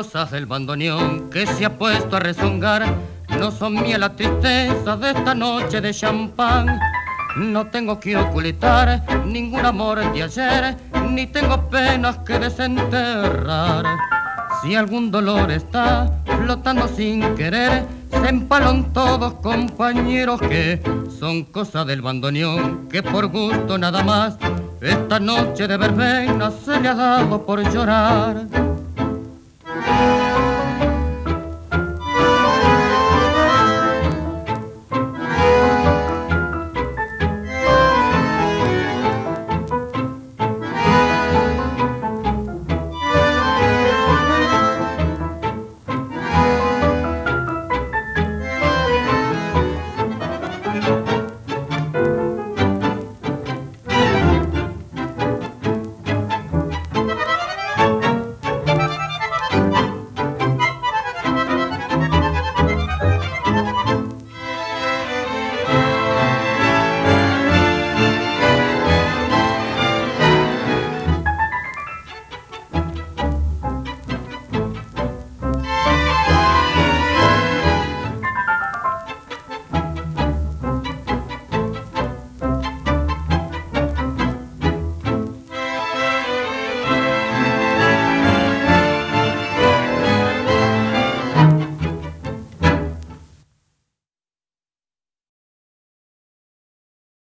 cosas del bandoneón que se ha puesto a rezongar. No son mías la tristeza de esta noche de champán. No tengo que ocultar ningún amor de ayer, ni tengo penas que desenterrar. Si algún dolor está flotando sin querer, se empalan todos compañeros que son cosas del bandoneón, que por gusto nada más esta noche de verbena se le ha dado por llorar.